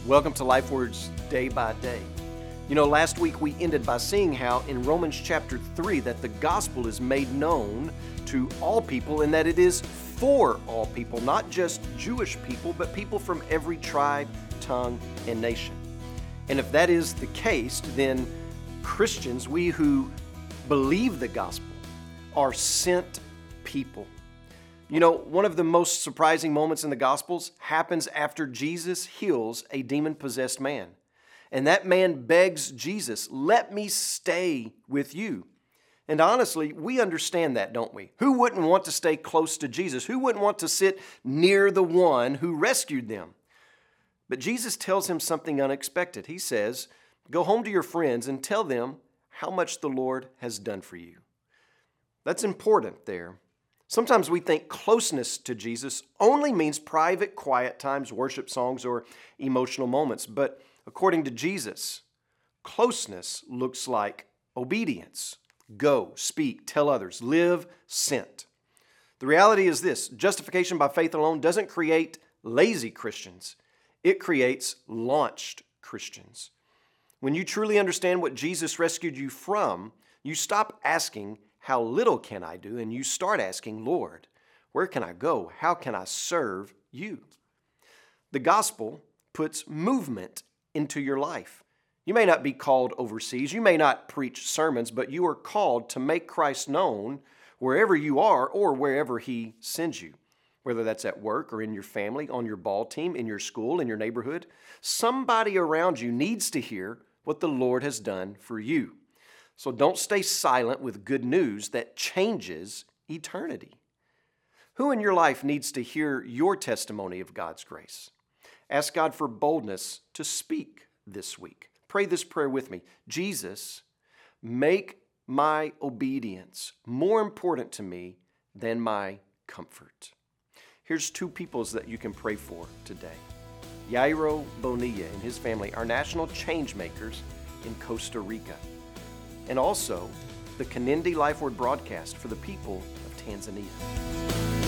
Welcome to Life Words Day by Day. You know, last week we ended by seeing how in Romans chapter 3 that the gospel is made known to all people and that it is for all people, not just Jewish people, but people from every tribe, tongue, and nation. And if that is the case, then Christians, we who believe the gospel, are sent people. You know, one of the most surprising moments in the Gospels happens after Jesus heals a demon-possessed man. And that man begs Jesus, "Let me stay with you." And honestly, we understand that, don't we? Who wouldn't want to stay close to Jesus? Who wouldn't want to sit near the one who rescued them? But Jesus tells him something unexpected. He says, "Go home to your friends and tell them how much the Lord has done for you." That's important there. Sometimes we think closeness to Jesus only means private, quiet times, worship songs, or emotional moments. But according to Jesus, closeness looks like obedience. Go, speak, tell others, live sent. The reality is this: justification by faith alone doesn't create lazy Christians. It creates launched Christians. When you truly understand what Jesus rescued you from, you stop asking, "How little can I do?" and you start asking, "Lord, where can I go? How can I serve you?" The gospel puts movement into your life. You may not be called overseas. You may not preach sermons, but you are called to make Christ known wherever you are or wherever He sends you. Whether that's at work or in your family, on your ball team, in your school, in your neighborhood, somebody around you needs to hear what the Lord has done for you. So don't stay silent with good news that changes eternity. Who in your life needs to hear your testimony of God's grace? Ask God for boldness to speak this week. Pray this prayer with me. Jesus, make my obedience more important to me than my comfort. Here's two peoples that you can pray for today. Yairo Bonilla and his family are national change makers in Costa Rica. And also the Kanindi Life Word broadcast for the people of Tanzania.